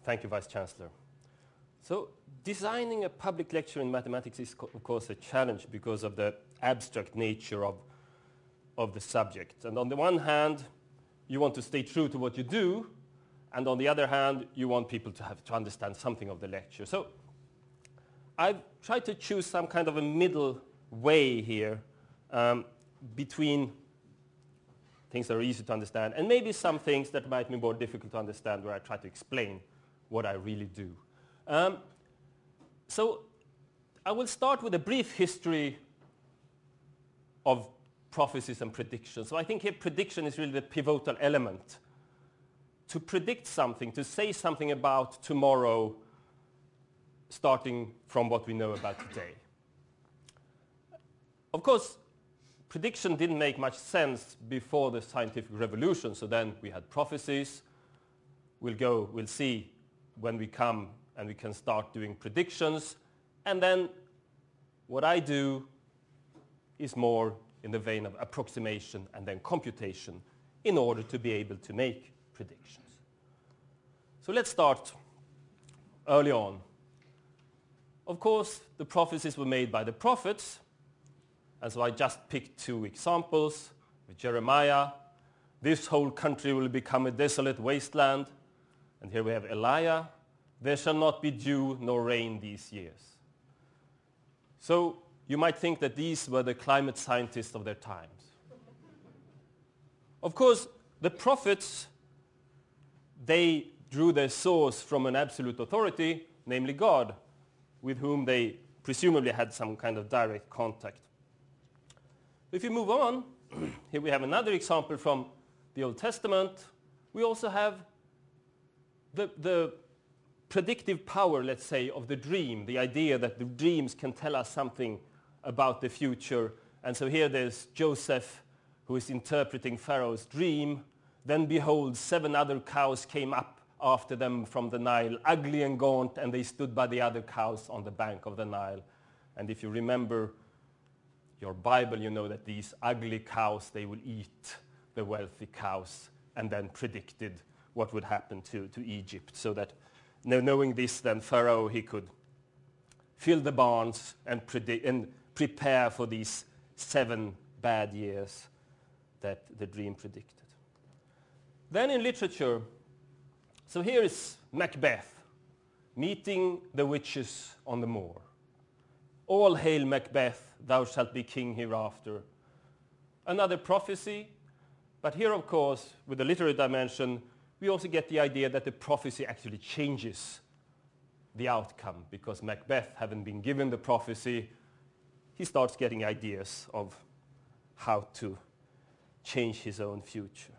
Thank you, Vice Chancellor. So, designing a public lecture in mathematics is, of course, a challenge because of the abstract nature of the subject. And on the one hand, you want to stay true to what you do, and on the other hand, you want people to have to understand something of the lecture. So, I've tried to choose some kind of a middle way here between things that are easy to understand and maybe some things that might be more difficult to understand, where I try to explain what I really do. So I will start with a brief history of prophecies and predictions. So I think here prediction is really the pivotal element. To predict something, to say something about tomorrow, starting from what we know about today. Of course, prediction didn't make much sense before the scientific revolution, so then we had prophecies. We'll see when we come and we can start doing predictions. And then what I do is more in the vein of approximation and then computation in order to be able to make predictions. So let's start early on. Of course, the prophecies were made by the prophets, and so I just picked two examples. With Jeremiah, this whole country will become a desolate wasteland. And here we have Elijah, there shall not be dew nor rain these years. So you might think that these were the climate scientists of their times. Of course, the prophets, they drew their source from an absolute authority, namely God, with whom they presumably had some kind of direct contact. If you move on, here we have another example from the Old Testament. We also have the predictive power, let's say, of the dream, the idea that the dreams can tell us something about the future. And so here there's Joseph, who is interpreting Pharaoh's dream. Then behold, 7 other cows came up after them from the Nile, ugly and gaunt, and they stood by the other cows on the bank of the Nile. And if you remember your Bible, you know that these ugly cows, they will eat the wealthy cows, and then predicted what would happen to Egypt. So that knowing this, then Pharaoh, he could fill the barns and prepare for these 7 bad years that the dream predicted. Then in literature, so here is Macbeth meeting the witches on the moor. All hail Macbeth, thou shalt be king hereafter. Another prophecy, but here, of course, with the literary dimension, we also get the idea that the prophecy actually changes the outcome, because Macbeth, having been given the prophecy, he starts getting ideas of how to change his own future.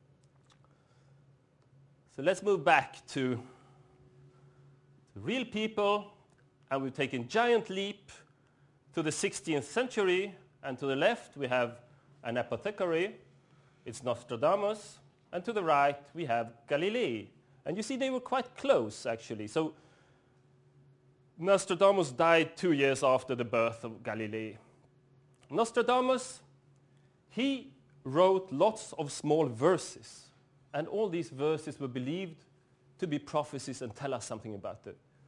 So let's move back to real people, and we've taken a giant leap to the 16th century, and to the left we have an apothecary, it's Nostradamus, and to the right we have Galilei. And you see they were quite close, actually. So Nostradamus died 2 years after the birth of Galilei. Nostradamus, he wrote lots of small verses, and all these verses were believed to be prophecies and tell us something about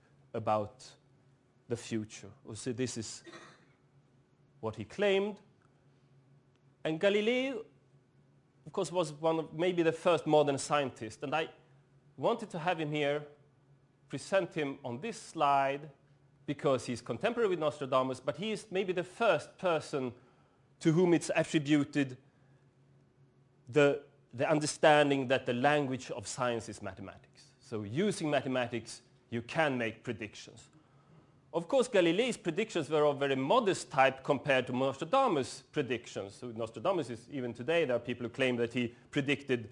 the future. So this is what he claimed. And Galilei, of course, was one of maybe the first modern scientist, and I wanted to have him here, present him on this slide, because he's contemporary with Nostradamus, but he is maybe the first person to whom it's attributed the understanding that the language of science is mathematics. So using mathematics, you can make predictions. Of course, Galilei's predictions were of very modest type compared to Nostradamus' predictions. So Nostradamus is, even today, there are people who claim that he predicted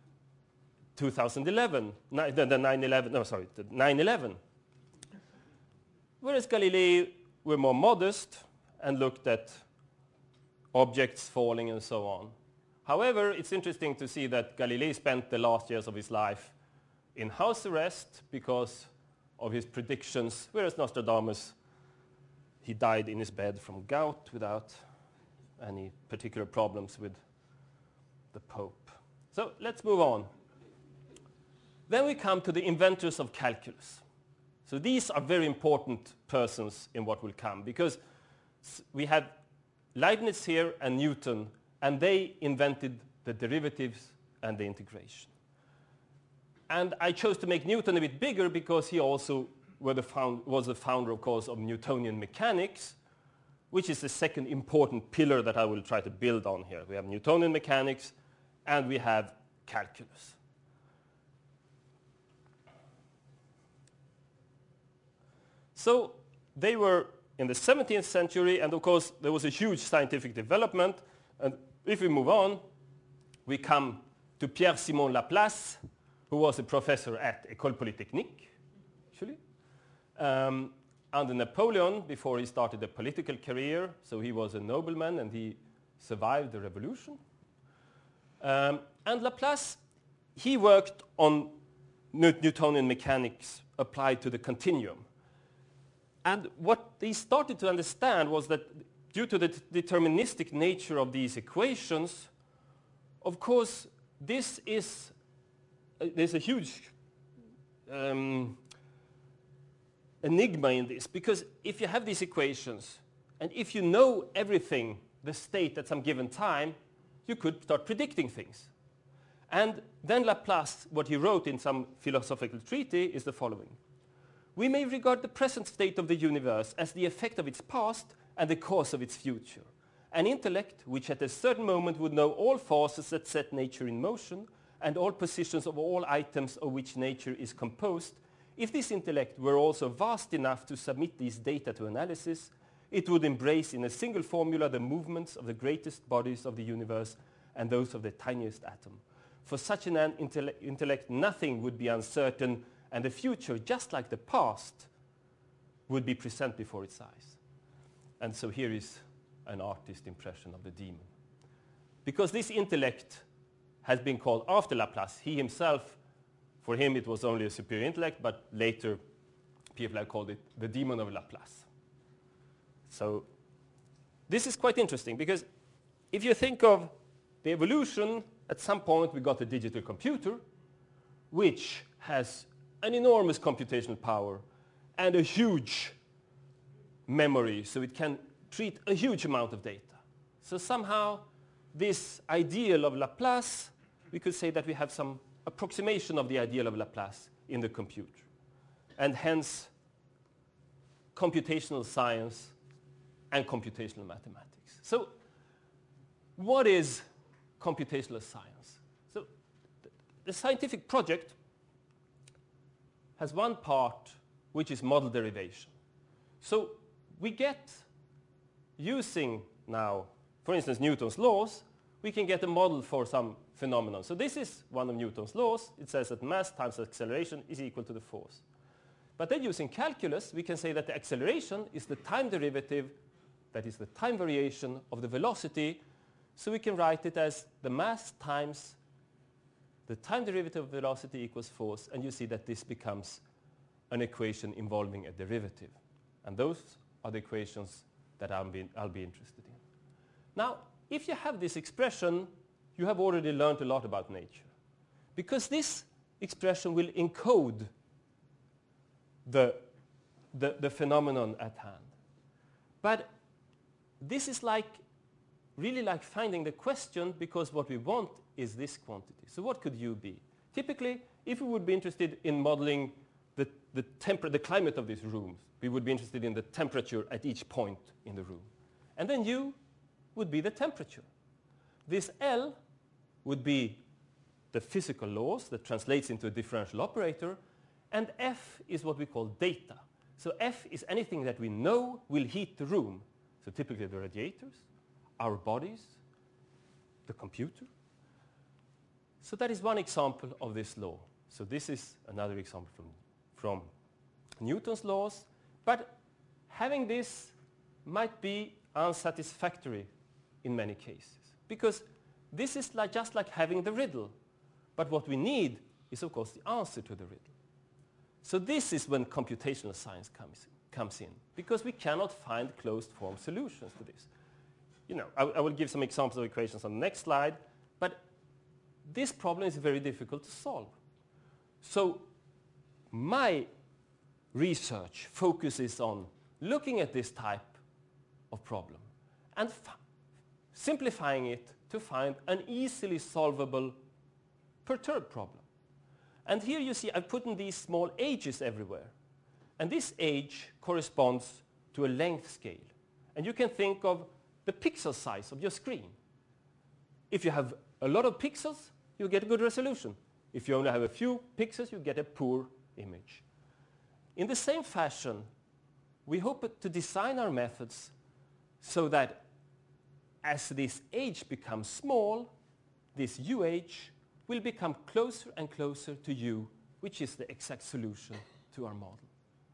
2011, the 9/11. Whereas Galilei were more modest and looked at objects falling and so on. However, it's interesting to see that Galilei spent the last years of his life in house arrest because of his predictions, whereas Nostradamus, he died in his bed from gout without any particular problems with the Pope. So let's move on. Then we come to the inventors of calculus. So these are very important persons in what will come, because we have Leibniz here and Newton, and they invented the derivatives and the integration. And I chose to make Newton a bit bigger because he also was the founder, of course, of Newtonian mechanics, which is the second important pillar that I will try to build on here. We have Newtonian mechanics and we have calculus. So they were in the 17th century, and of course there was a huge scientific development. And if we move on, we come to Pierre-Simon Laplace, who was a professor at École Polytechnique, actually, under Napoleon before he started a political career. So he was a nobleman and he survived the revolution. And Laplace, he worked on Newtonian mechanics applied to the continuum. And what they started to understand was that due to the deterministic nature of these equations, of course, there's a huge enigma in this, because if you have these equations and if you know everything, the state at some given time, you could start predicting things. And then Laplace, what he wrote in some philosophical treatise is the following. We may regard the present state of the universe as the effect of its past and the cause of its future. An intellect which at a certain moment would know all forces that set nature in motion and all positions of all items of which nature is composed, if this intellect were also vast enough to submit these data to analysis, it would embrace in a single formula the movements of the greatest bodies of the universe and those of the tiniest atom. For such an intellect, nothing would be uncertain, and the future, just like the past, would be present before its eyes. And so here is an artist's impression of the demon. Because this intellect has been called after Laplace, he himself, for him it was only a superior intellect, but later people have called it the demon of Laplace. So this is quite interesting, because if you think of the evolution, at some point we got a digital computer, which has an enormous computational power and a huge memory, so it can treat a huge amount of data. So somehow this ideal of Laplace, we could say that we have some approximation of the ideal of Laplace in the computer. And hence computational science and computational mathematics. So what is computational science? So the scientific project has one part which is model derivation. So we get, using now, for instance, Newton's laws, we can get a model for some phenomenon. So this is one of Newton's laws. It says that mass times acceleration is equal to the force. But then using calculus, we can say that the acceleration is the time derivative, that is the time variation of the velocity. So we can write it as the mass times the time derivative of velocity equals force, and you see that this becomes an equation involving a derivative. And those are the equations that I'll be interested in. Now, if you have this expression, you have already learned a lot about nature, because this expression will encode the phenomenon at hand. But this is really like finding the question, because what we want is this quantity. So what could U be? Typically, if we would be interested in modeling the climate of these rooms, we would be interested in the temperature at each point in the room. And then U would be the temperature. This L would be the physical laws that translates into a differential operator, and F is what we call data. So F is anything that we know will heat the room. So typically the radiators, our bodies, the computer. So that is one example of this law. So this is another example from Newton's laws. But having this might be unsatisfactory in many cases, because this is just like having the riddle. But what we need is, of course, the answer to the riddle. So this is when computational science comes in, because we cannot find closed-form solutions to this. I will give some examples of equations on the next slide, but this problem is very difficult to solve. So my research focuses on looking at this type of problem and simplifying it to find an easily solvable perturbed problem. And here you see I've put in these small ages everywhere. And this age corresponds to a length scale. And you can think of the pixel size of your screen. If you have a lot of pixels, you get a good resolution. If you only have a few pixels, you get a poor image. In the same fashion, we hope to design our methods so that as this age becomes small, this UH will become closer and closer to U, which is the exact solution to our model.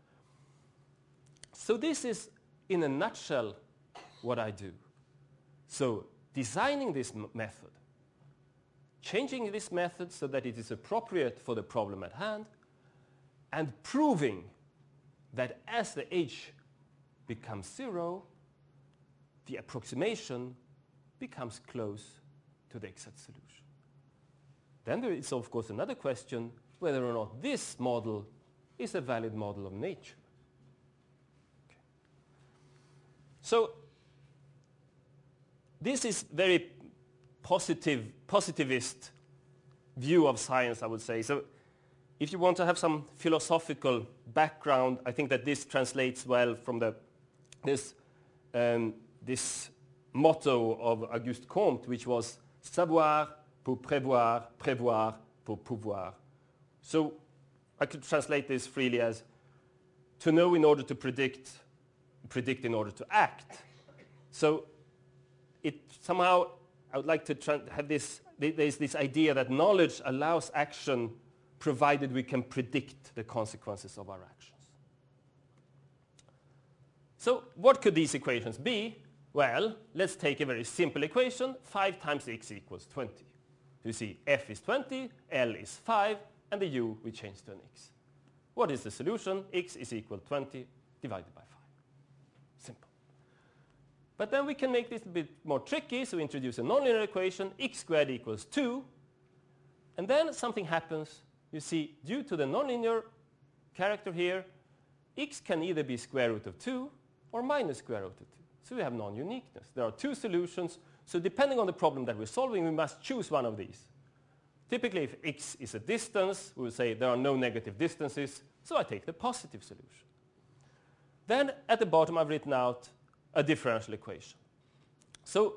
So this is, in a nutshell, what I do. So designing this method, changing this method so that it is appropriate for the problem at hand, and proving that as the H becomes 0, the approximation becomes close to the exact solution. Then there is, of course, another question whether or not this model is a valid model of nature. Okay. So this is very positivist view of science, I would say. So if you want to have some philosophical background, I think that this translates well from this motto of Auguste Comte, which was savoir pour prévoir, prévoir pour pouvoir. So I could translate this freely as to know in order to predict, predict in order to act. So it somehow, I would like to have this, there's this idea that knowledge allows action provided we can predict the consequences of our actions. So what could these equations be? Well, let's take a very simple equation. 5 times x equals 20. You see f is 20, L is 5, and the u we change to an x. What is the solution? X is equal to 20 divided by 5. Simple. But then we can make this a bit more tricky, so we introduce a nonlinear equation, x squared equals 2. And then something happens. You see, due to the nonlinear character here, x can either be square root of 2 or minus square root of 2. So we have non-uniqueness. There are two solutions. So depending on the problem that we're solving, we must choose one of these. Typically, if x is a distance, we will say there are no negative distances, so I take the positive solution. Then at the bottom, I've written out a differential equation. So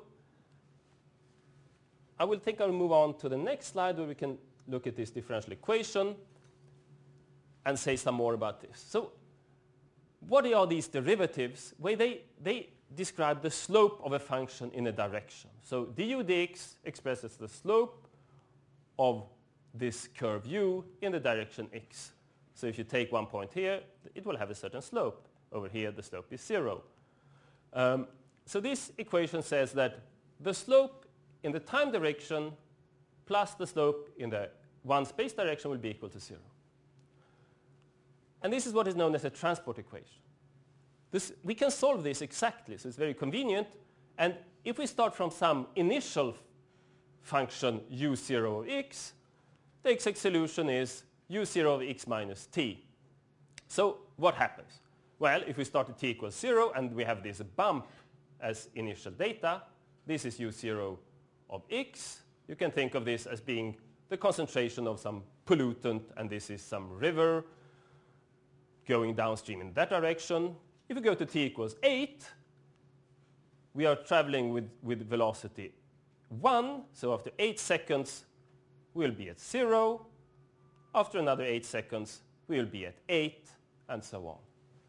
I will think I'll move on to the next slide where we can look at this differential equation and say some more about this. So what are these derivatives? Well, they describe the slope of a function in a direction. So du dx expresses the slope of this curve u in the direction x. So if you take one point here, it will have a certain slope. Over here, the slope is 0. So this equation says that the slope in the time direction plus the slope in the one space direction will be equal to 0. And this is what is known as a transport equation. We can solve this exactly, so it's very convenient. And if we start from some initial function u0 of x, the exact solution is u0 of x minus t. So what happens? Well, if we start at t equals 0 and we have this bump as initial data, this is u0 of x. You can think of this as being the concentration of some pollutant, and this is some river going downstream in that direction. If we go to t equals 8, we are traveling with velocity 1. So after 8 seconds, we'll be at 0. After another 8 seconds, we'll be at 8, and so on.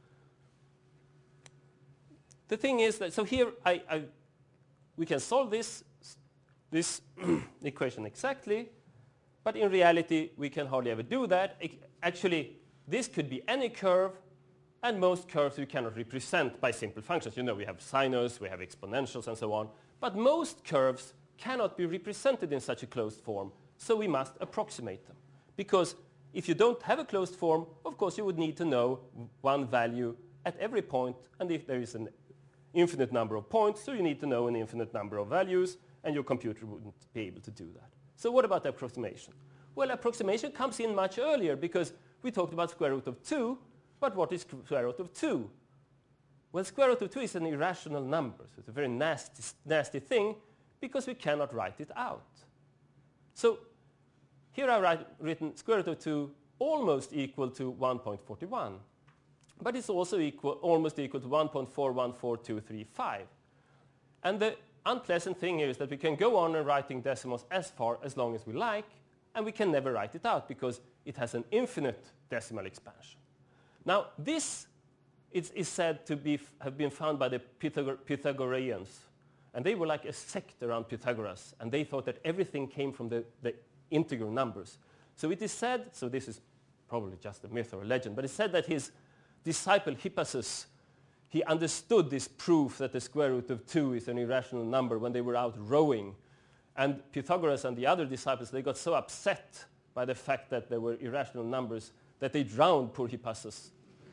The thing is that, so here we can solve this equation exactly, but in reality, we can hardly ever do that. Actually, this could be any curve, and most curves you cannot represent by simple functions. You know, we have sinus, we have exponentials, and so on. But most curves cannot be represented in such a closed form, so we must approximate them. Because if you don't have a closed form, of course, you would need to know one value at every point, and if there is an infinite number of points, so you need to know an infinite number of values, and your computer wouldn't be able to do that. So what about the approximation? Well, approximation comes in much earlier because we talked about square root of 2, but what is square root of 2? Well, square root of 2 is an irrational number, so it's a very nasty thing because we cannot write it out. So here I've written square root of 2 almost equal to 1.41, but it's also almost equal to 1.414235. And the unpleasant thing here is that we can go on and writing decimals as far as long as we like, and we can never write it out because it has an infinite decimal expansion. Now, this is said to have been found by the Pythagoreans, and they were like a sect around Pythagoras, and they thought that everything came from the integral numbers. So it is said, so this is probably just a myth or a legend, but it's said that his disciple Hippasus, he understood this proof that the square root of 2 is an irrational number when they were out rowing. And Pythagoras and the other disciples, they got so upset by the fact that there were irrational numbers that they drowned poor Hippasus.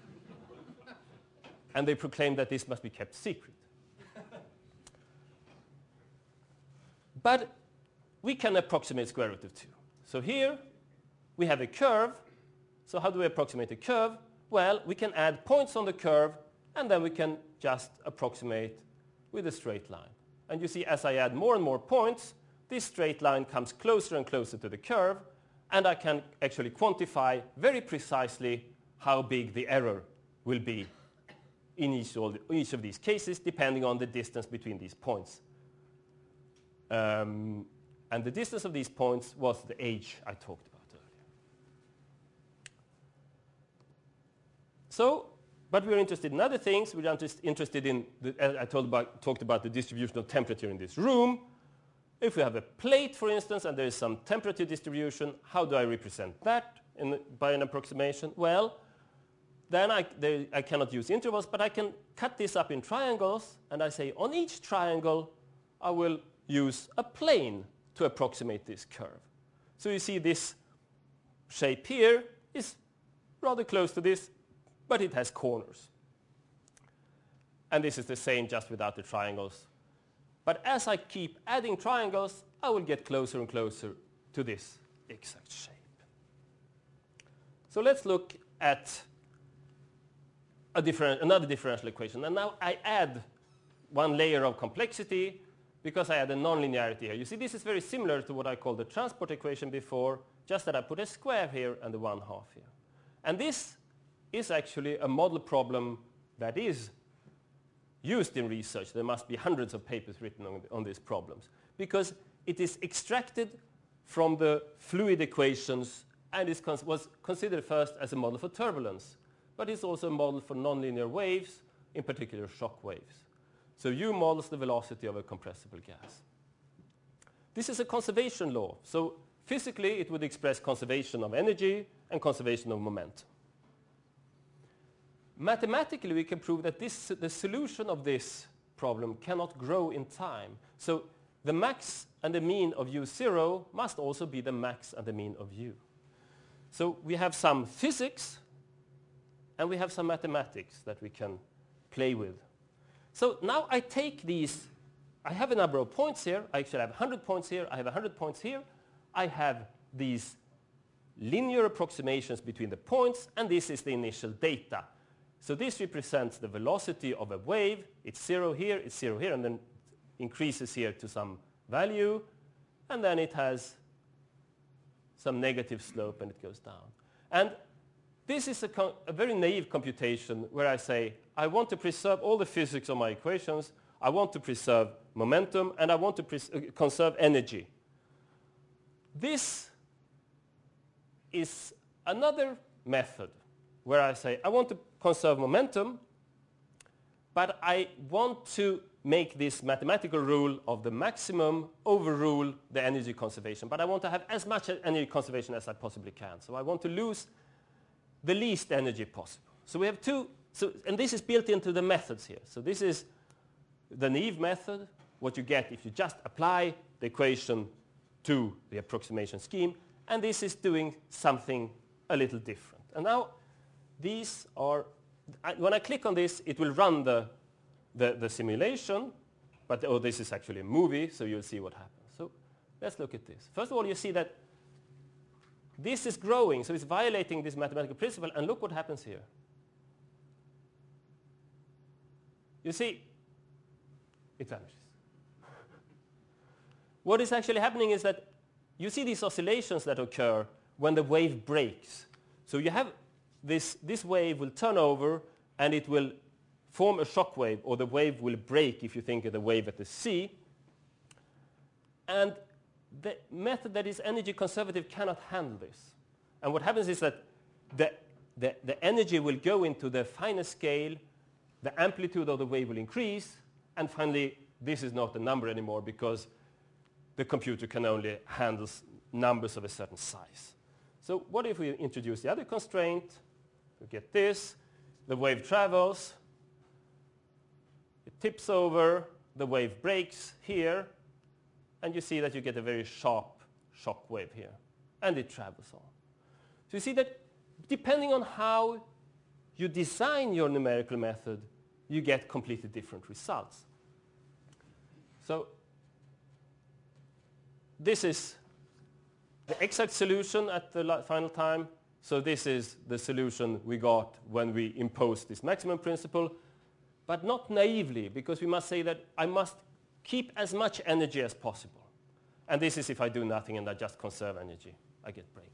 And they proclaimed that this must be kept secret. But we can approximate square root of 2. So here we have a curve. So how do we approximate a curve? Well, we can add points on the curve, and then we can just approximate with a straight line. And you see, as I add more and more points, this straight line comes closer and closer to the curve, and I can actually quantify very precisely how big the error will be in each of these cases, depending on the distance between these points. And the distance of these points was the age I talked about earlier. So, but we're interested in other things. We're interested in, I talked about the distribution of temperature in this room. If we have a plate, for instance, and there is some temperature distribution, how do I represent that by an approximation? Well, then I cannot use intervals, but I can cut this up in triangles, and I say on each triangle I will use a plane to approximate this curve. So you see this shape here is rather close to this, but it has corners. And this is the same just without the triangles. But as I keep adding triangles, I will get closer and closer to this exact shape. So let's look at another differential equation. And now I add one layer of complexity because I add a nonlinearity here. You see, this is very similar to what I called the transport equation before, just that I put a square here and the 1/2 here. And this is actually a model problem that is used in research. There must be hundreds of papers written on these problems because it is extracted from the fluid equations and was considered first as a model for turbulence, but it's also a model for nonlinear waves, in particular shock waves. So U models the velocity of a compressible gas. This is a conservation law. So physically it would express conservation of energy and conservation of momentum. Mathematically, we can prove that the solution of this problem cannot grow in time. So the max and the mean of U0 must also be the max and the mean of U. So we have some physics and we have some mathematics that we can play with. So now I take these. I have a number of points here. I actually have 100 points here. I have 100 points here. I have these linear approximations between the points, and this is the initial data. So this represents the velocity of a wave. It's 0 here, it's 0 here, and then increases here to some value, and then it has some negative slope and it goes down. And this is a very naive computation where I say, I want to preserve all the physics of my equations, I want to preserve momentum, and I want to conserve energy. This is another method where I say, I want to conserve momentum, but I want to make this mathematical rule of the maximum overrule the energy conservation. But I want to have as much energy conservation as I possibly can. So I want to lose the least energy possible. So we have two, and this is built into the methods here. So this is the naive method, what you get if you just apply the equation to the approximation scheme. And this is doing something a little different. And now these are, when I click on this, it will run the simulation, but this is actually a movie, so you'll see what happens. So let's look at this. First of all, you see that this is growing, so it's violating this mathematical principle, and look what happens here. You see, it vanishes. What is actually happening is that you see these oscillations that occur when the wave breaks. So you have this wave will turn over and it will form a shock wave, or the wave will break if you think of the wave at the sea. And the method that is energy conservative cannot handle this. And what happens is that the energy will go into the finer scale, the amplitude of the wave will increase, and finally this is not a number anymore because the computer can only handle numbers of a certain size. So what if we introduce the other constraint? We get this, the wave travels, it tips over, the wave breaks here, and you see that you get a very sharp shock wave here, and it travels on. So you see that depending on how you design your numerical method, you get completely different results. So this is the exact solution at the final time. So this is the solution we got when we imposed this maximum principle, but not naively, because we must say that I must keep as much energy as possible. And this is if I do nothing and I just conserve energy, I get breakdown.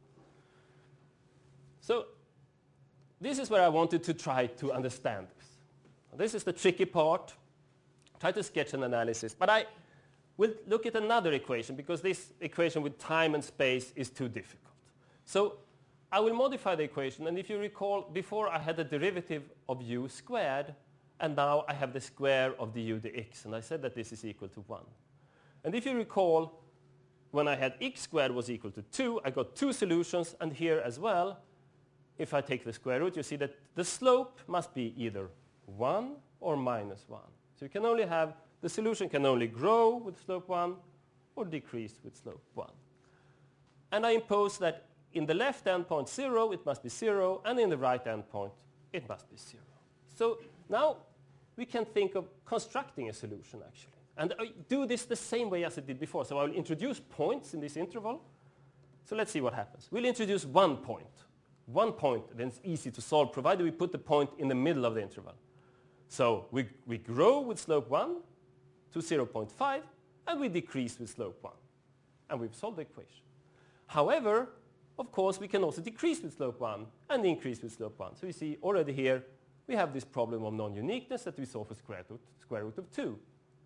So this is where I wanted to try to understand this. This is the tricky part. Try to sketch an analysis, but I will look at another equation because this equation with time and space is too difficult. So I will modify the equation, and if you recall, before I had the derivative of u squared, and now I have the square of du dx, and I said that this is equal to 1. And if you recall, when I had x squared was equal to 2, I got two solutions, and here as well, if I take the square root, you see that the slope must be either 1 or minus 1. So you can only have, the solution can only grow with slope 1 or decrease with slope 1. And I impose that in the left endpoint 0, it must be 0, and in the right endpoint, it must be 0. So now we can think of constructing a solution, actually. And I do this the same way as I did before. So I will introduce points in this interval. So let's see what happens. We'll introduce 1 point. 1 point, then it's easy to solve, provided we put the point in the middle of the interval. So we grow with slope 1 to 0.5, and we decrease with slope 1. And we've solved the equation. However, of course, we can also decrease with slope 1 and increase with slope 1. So you see already here, we have this problem of non-uniqueness that we saw for square root of 2.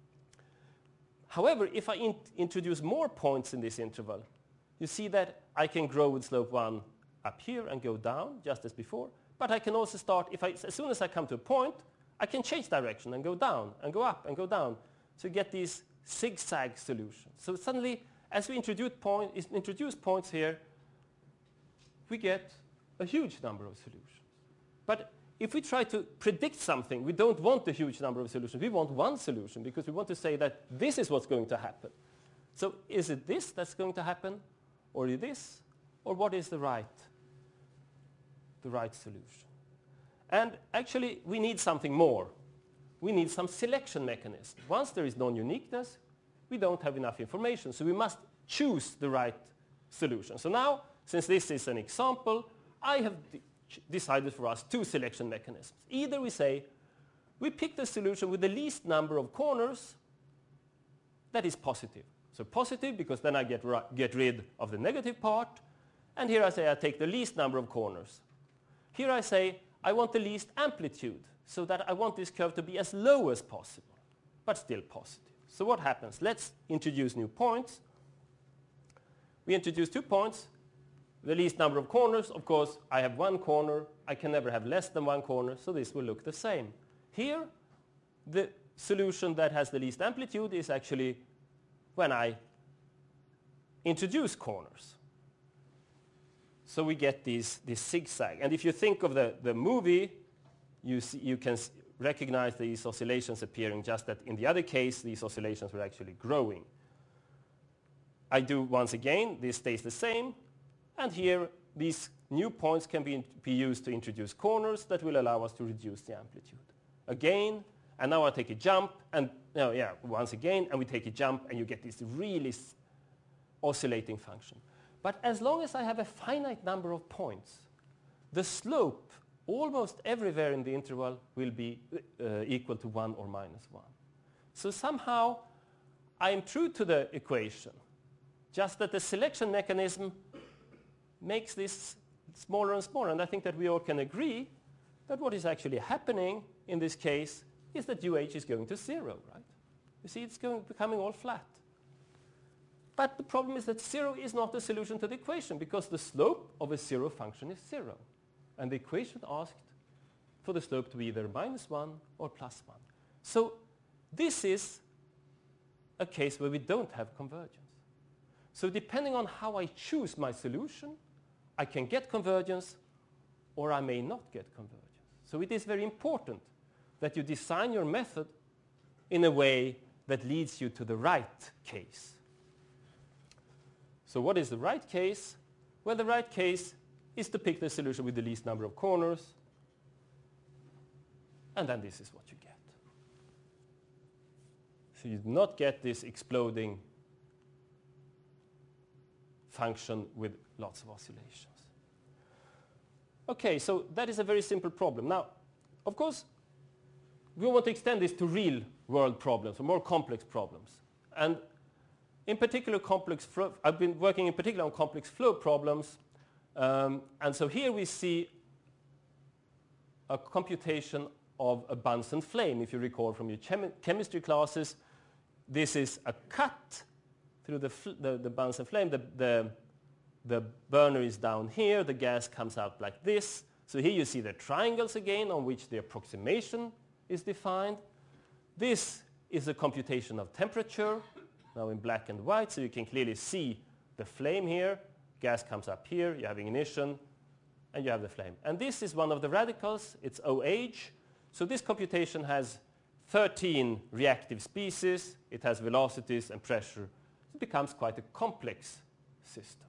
However, if I introduce more points in this interval, you see that I can grow with slope 1 up here and go down, just as before. But I can also start, as soon as I come to a point, I can change direction and go down and go up and go down. So you get these zigzag solutions. So suddenly, as we introduce points here, we get a huge number of solutions. But if we try to predict something, we don't want a huge number of solutions. We want one solution because we want to say that this is what's going to happen. So is it this that's going to happen, or is this, or what is the right solution? And actually, we need something more. We need some selection mechanism. Once there is non-uniqueness, we don't have enough information, so we must choose the right solution. So now, since this is an example, I have decided for us two selection mechanisms. Either we say, we pick the solution with the least number of corners that is positive. So positive, because then I get rid of the negative part. And here I say I take the least number of corners. Here I say I want the least amplitude, so that I want this curve to be as low as possible, but still positive. So what happens? Let's introduce new points. We introduce 2 points. The least number of corners, of course, I have 1 corner. I can never have less than 1 corner, so this will look the same. Here, the solution that has the least amplitude is actually when I introduce corners. So we get this zigzag. And if you think of the movie, you can recognize these oscillations appearing, just that in the other case, these oscillations were actually growing. I do once again, this stays the same. And here, these new points can be used to introduce corners that will allow us to reduce the amplitude. Again, and now I take a jump, and once again, and we take a jump, and you get this really oscillating function. But as long as I have a finite number of points, the slope almost everywhere in the interval will be equal to 1 or minus 1. So somehow I am true to the equation, just that the selection mechanism makes this smaller and smaller. And I think that we all can agree that what is actually happening in this case is that UH is going to 0, right? You see, it's becoming all flat. But the problem is that 0 is not the solution to the equation, because the slope of a 0 function is 0. And the equation asked for the slope to be either minus 1 or plus 1. So this is a case where we don't have convergence. So depending on how I choose my solution, I can get convergence or I may not get convergence. So it is very important that you design your method in a way that leads you to the right case. So what is the right case? Well, the right case is to pick the solution with the least number of corners, and then this is what you get. So you do not get this exploding function with lots of oscillations. Okay, so that is a very simple problem. Now, of course, we want to extend this to real world problems, or more complex problems. And in particular, I've been working in particular on complex flow problems. And so here we see a computation of a Bunsen flame. If you recall from your chemistry classes, this is a cut through the Bunsen flame. The burner is down here. The gas comes out like this. So here you see the triangles again on which the approximation is defined. This is a computation of temperature, now in black and white, so you can clearly see the flame here. Gas comes up here, you have ignition, and you have the flame. And this is one of the radicals, it's OH. So this computation has 13 reactive species, it has velocities and pressure. It becomes quite a complex system.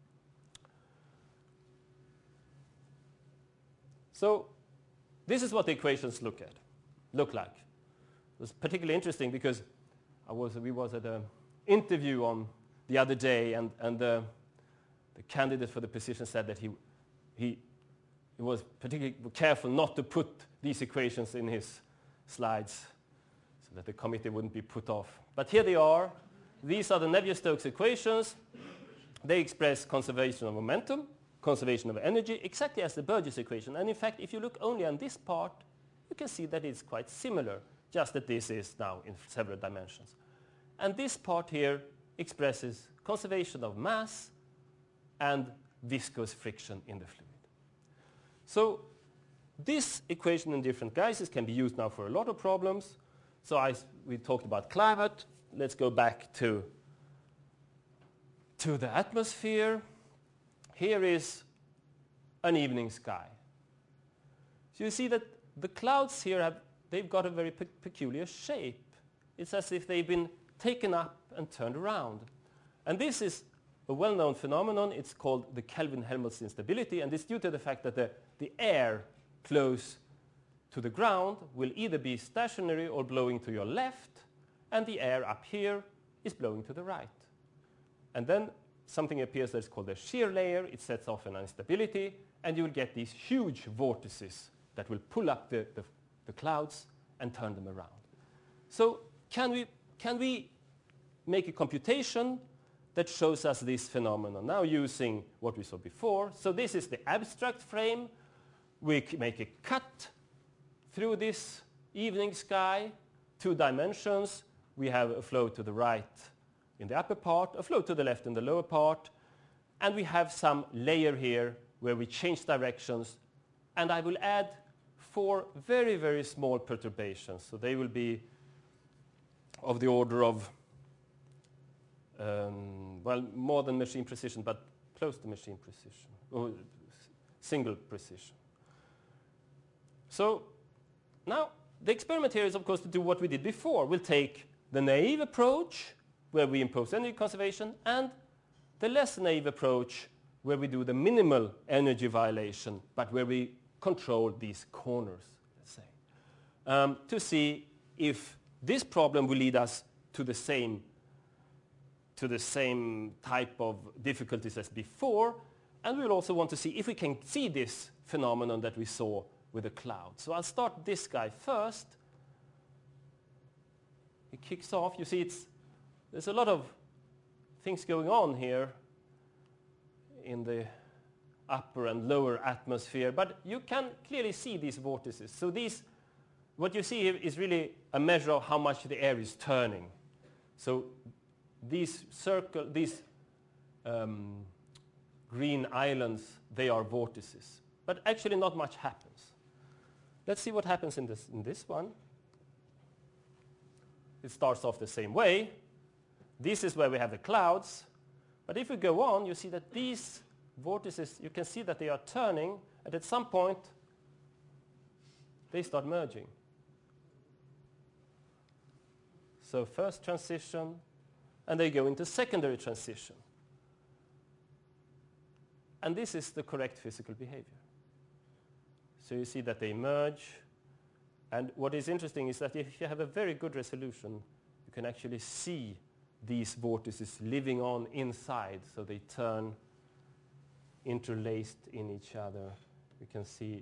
So this is what the equations look like. It was particularly interesting because we was at an interview on the other day, and the candidate for the position said that he was particularly careful not to put these equations in his slides so that the committee wouldn't be put off. But here they are. These are the Navier-Stokes equations. They express conservation of momentum, conservation of energy, exactly as the Burgess equation. And in fact, if you look only on this part, you can see that it's quite similar, just that this is now in several dimensions. And this part here expresses conservation of mass and viscous friction in the fluid. So this equation in different guises can be used now for a lot of problems. So we talked about climate. Let's go back to the atmosphere. Here is an evening sky. So you see that the clouds here they've got a very peculiar shape. It's as if they've been taken up and turned around. And this is a well-known phenomenon. It's called the Kelvin-Helmholtz instability, and it's due to the fact that the air close to the ground will either be stationary or blowing to your left, and the air up here is blowing to the right. And then something appears that's called a shear layer. It sets off an instability, and you will get these huge vortices that will pull up the clouds and turn them around. So can we make a computation that shows us this phenomenon now using what we saw before? So this is the abstract frame. We make a cut through this evening sky, 2 dimensions. We have a flow to the right in the upper part, a flow to the left in the lower part, and we have some layer here where we change directions, and I will add 4 very, very small perturbations. So they will be of the order of, more than machine precision, but close to machine precision, or single precision. So now the experiment here is, of course, to do what we did before. We'll take the naive approach, where we impose energy conservation, and the less naive approach, where we do the minimal energy violation, but where we control these corners, let's say, to see if this problem will lead us to the same to the same type of difficulties as before, and we'll also want to see if we can see this phenomenon that we saw with the cloud. So I'll start this guy first. It kicks off. You see, there's a lot of things going on here in the upper and lower atmosphere, but you can clearly see these vortices. So what you see here is really a measure of how much the air is turning. So these green islands, they are vortices. But actually not much happens. Let's see what happens in this one. It starts off the same way. This is where we have the clouds. But if we go on, you see that these vortices, you can see that they are turning, and at some point they start merging. So first transition, and they go into secondary transition. And this is the correct physical behavior. So you see that they merge. And what is interesting is that if you have a very good resolution, you can actually see these vortices living on inside. So they turn interlaced in each other. We can see,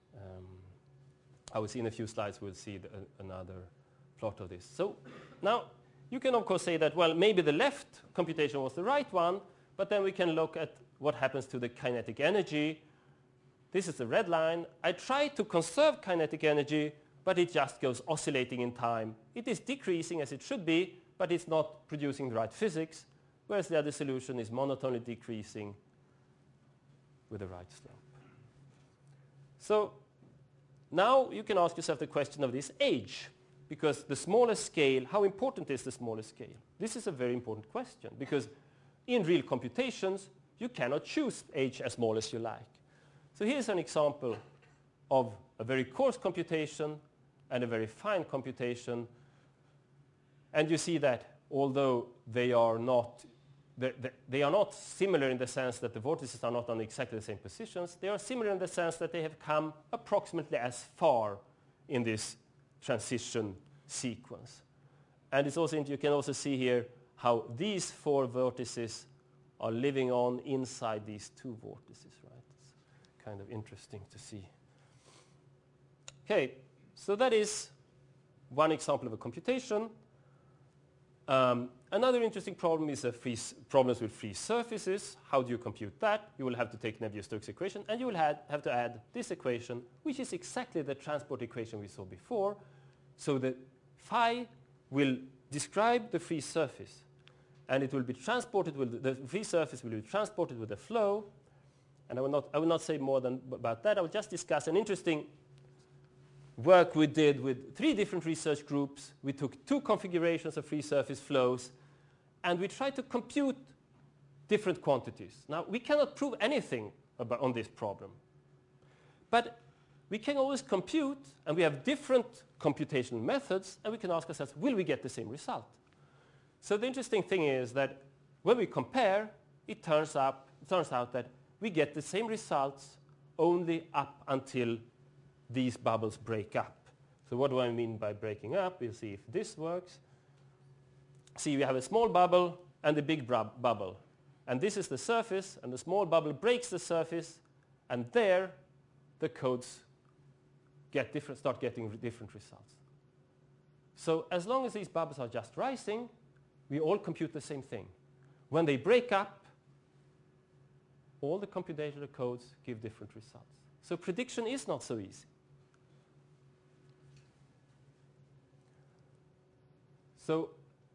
I will see in a few slides, we'll see another plot of this. So now you can of course say that, well, maybe the left computation was the right one, but then we can look at what happens to the kinetic energy. This is the red line. I try to conserve kinetic energy, but it just goes oscillating in time. It is decreasing as it should be, but it's not producing the right physics, whereas the other solution is monotonely decreasing with the right slope. So now you can ask yourself the question of this age, because the smallest scale, how important is the smallest scale? This is a very important question, because in real computations, you cannot choose h as small as you like. So here's an example of a very coarse computation and a very fine computation. And you see that although they are not similar in the sense that the vortices are not on exactly the same positions, they are similar in the sense that they have come approximately as far in this transition sequence. And it's also, you can also see here how these four vortices are living on inside these two vortices, right? It's kind of interesting to see. Okay, so that is one example of a computation. Another interesting problem is problems with free surfaces. How do you compute that? You will have to take Navier-Stokes equation, and you will have to add this equation, which is exactly the transport equation we saw before. So the phi will describe the free surface, and it will be transported with the free surface will be transported with the flow. And I will not say more about that. I will just discuss an interesting work we did with 3 different research groups. We took 2 configurations of free surface flows, and we tried to compute different quantities. Now, we cannot prove anything on this problem, but we can always compute, and we have different computational methods, and we can ask ourselves, will we get the same result? So the interesting thing is that when we compare, it turns out that we get the same results only up until these bubbles break up. So what do I mean by breaking up? We'll see if this works. See, we have a small bubble and a big bubble. And this is the surface, and the small bubble breaks the surface, and there the codes start getting different results. So as long as these bubbles are just rising, we all compute the same thing. When they break up, all the computational codes give different results. So prediction is not so easy. So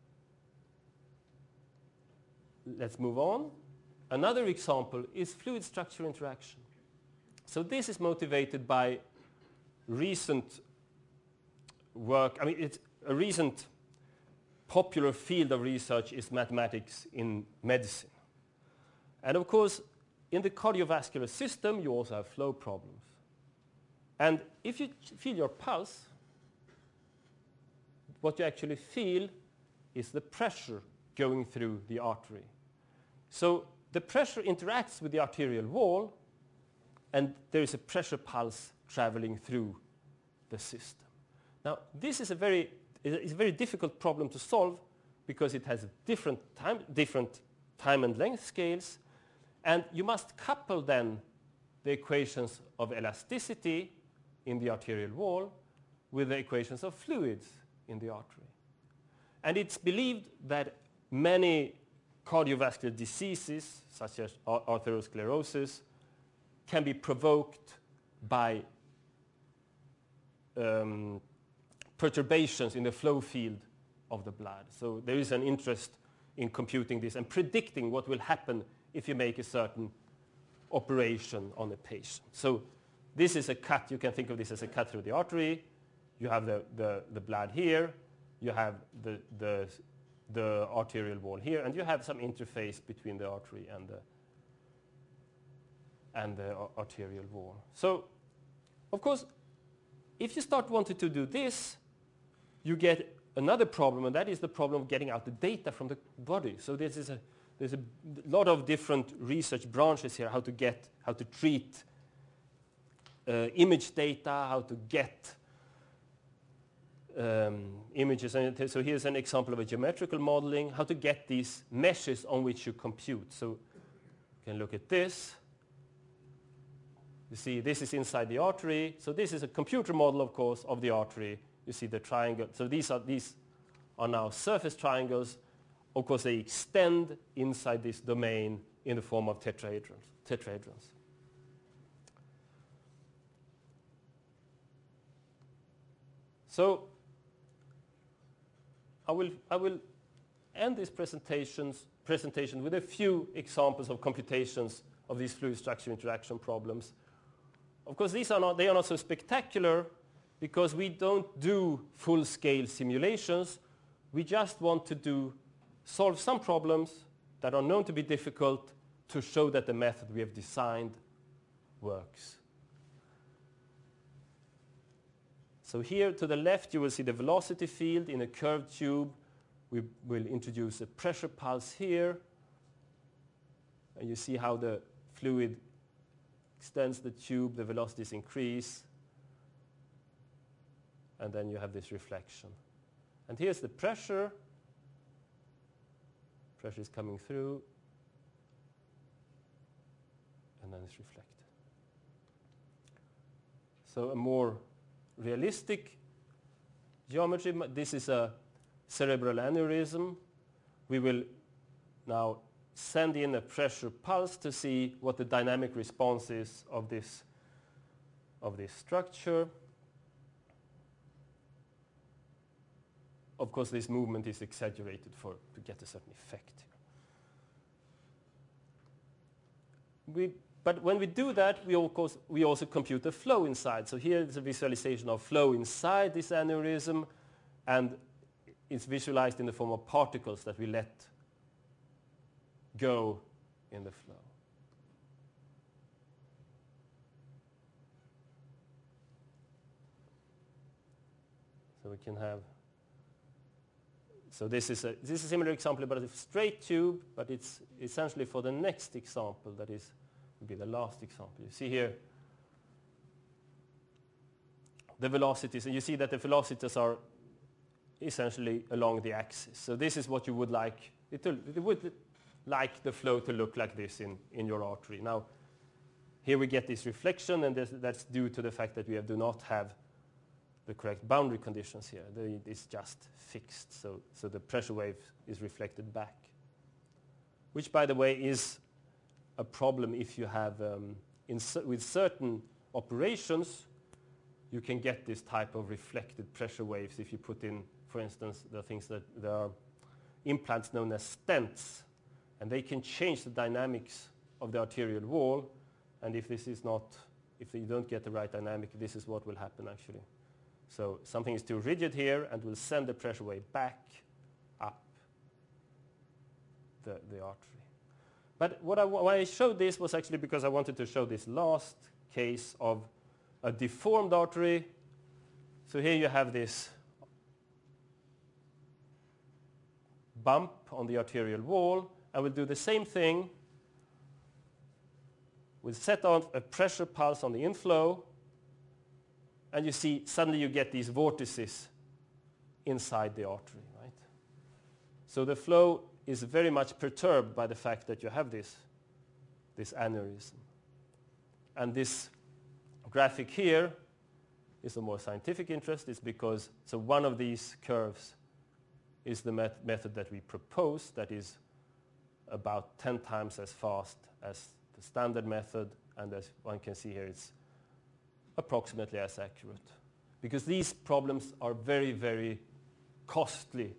let's move on. Another example is fluid structure interaction. So this is motivated by recent work. I mean, it's a recent popular field of research is mathematics in medicine. And of course, in the cardiovascular system, you also have flow problems. And if you feel your pulse, what you actually feel is the pressure going through the artery. So the pressure interacts with the arterial wall, and there is a pressure pulse traveling through the system. Now, this is a very difficult problem to solve, because it has different time and length scales. And you must couple then the equations of elasticity in the arterial wall with the equations of fluids in the artery. And it's believed that many cardiovascular diseases, such as atherosclerosis, can be provoked by perturbations in the flow field of the blood. So there is an interest in computing this and predicting what will happen if you make a certain operation on a patient. So this is a cut. You can think of this as a cut through the artery. You have the blood here. You have the arterial wall here, and you have some interface between the artery and the arterial wall. So, of course, if you start wanting to do this, you get another problem, and that is the problem of getting out the data from the body. So there's a lot of different research branches here, how to treat image data, how to get images. And so here's an example of a geometrical modeling, how to get these meshes on which you compute. So you can look at this. You see, this is inside the artery. So this is a computer model, of course, of the artery. You see the triangle. So these are now surface triangles. Of course, they extend inside this domain in the form of tetrahedrons. So I will end this presentation with a few examples of computations of these fluid structure interaction problems. Of course, they are not so spectacular because we don't do full-scale simulations. We just want to solve some problems that are known to be difficult to show that the method we have designed works. So here to the left, you will see the velocity field in a curved tube. We will introduce a pressure pulse here. And you see how the fluid extends the tube, the velocities increase. And then you have this reflection. And here's the pressure. Pressure is coming through. And then it's reflected. So a more realistic geometry. This is a cerebral aneurysm. We will now send in a pressure pulse to see what the dynamic response is of this structure. Of course, this movement is exaggerated to get a certain effect. But when we do that, we also compute the flow inside. So here is a visualization of flow inside this aneurysm, and it's visualized in the form of particles that we let go in the flow. So we can have. So this is a similar example, but a straight tube. But it's essentially for the next example that will be the last example. You see here the velocities, and you see that the velocities are essentially along the axis. So this is what you would like. It would like the flow to look like this in your artery. Now, here we get this reflection, and that's due to the fact that we do not have the correct boundary conditions here. It's just fixed, so the pressure wave is reflected back. Which, by the way, is a problem if you have, with certain operations, you can get this type of reflected pressure waves if you put in, for instance, the things that there are implants known as stents, and they can change the dynamics of the arterial wall, and if you don't get the right dynamic, this is what will happen actually. So something is too rigid here and will send the pressure wave back up the artery. But why I showed this was actually because I wanted to show this last case of a deformed artery. So here you have this bump on the arterial wall. I will do the same thing. We'll set on a pressure pulse on the inflow, and you see suddenly you get these vortices inside the artery, right? So the flow is very much perturbed by the fact that you have this aneurysm. And this graphic here is of more scientific interest. It's because, so one of these curves is the method that we propose, that is about 10 times as fast as the standard method, and as one can see here, it's approximately as accurate. Because these problems are very, very costly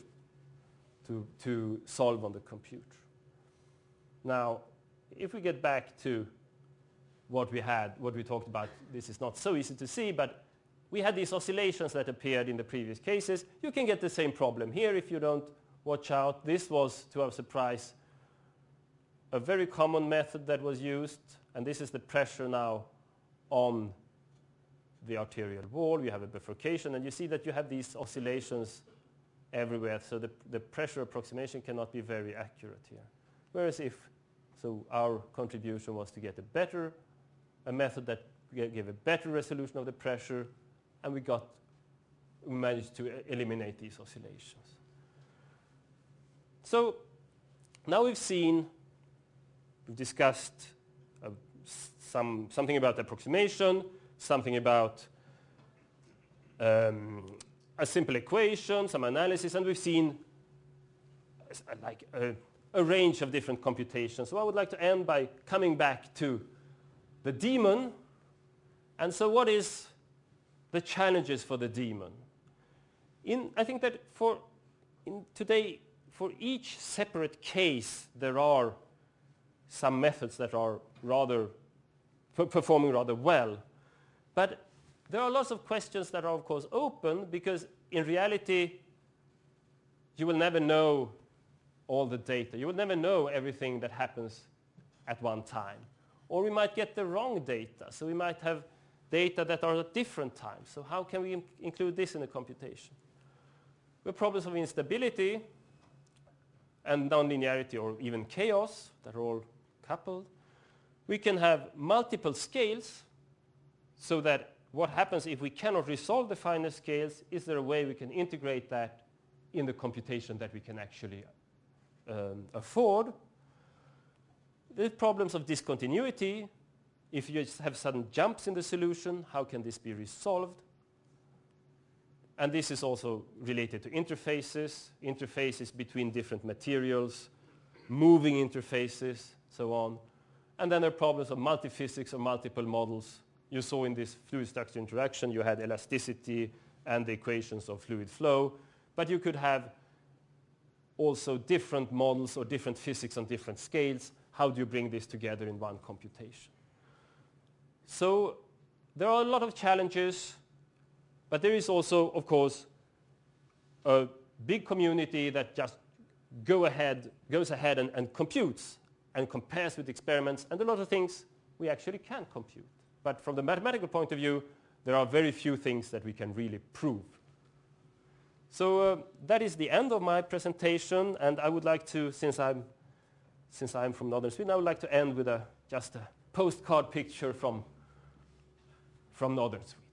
to solve on the computer. Now, if we get back to what we talked about, this is not so easy to see, but we had these oscillations that appeared in the previous cases. You can get the same problem here if you don't watch out. This was, to our surprise, a very common method that was used, and this is the pressure now on the arterial wall. You have a bifurcation, and you see that you have these oscillations everywhere, so the pressure approximation cannot be very accurate here. Whereas our contribution was to get a method that gave a better resolution of the pressure, and we managed to eliminate these oscillations. So now we've discussed something about approximation, something about a simple equation, some analysis, and we've seen like a range of different computations. So I would like to end by coming back to the daemon. And so what is the challenges for the daemon? I think that today, for each separate case, there are some methods that are performing rather well. But there are lots of questions that are, of course, open, because in reality, you will never know all the data. You will never know everything that happens at one time. Or we might get the wrong data. So we might have data that are at different times. So how can we include this in a computation? The problems of instability and nonlinearity, or even chaos, that are all coupled. We can have multiple scales, so that what happens if we cannot resolve the finer scales? Is there a way we can integrate that in the computation that we can actually afford? The problems of discontinuity. If you have sudden jumps in the solution, how can this be resolved? And this is also related to interfaces between different materials, moving interfaces, so on. And then there are problems of multiphysics or multiple models. You saw in this fluid structure interaction, you had elasticity and the equations of fluid flow, but you could have also different models or different physics on different scales. How do you bring this together in one computation? So there are a lot of challenges, but there is also, of course, a big community that just goes ahead and computes and compares with experiments, and a lot of things we actually can compute. But from the mathematical point of view, there are very few things that we can really prove. So that is the end of my presentation, and I would like to, since I'm from Northern Sweden, I would like to end with just a postcard picture from Northern Sweden.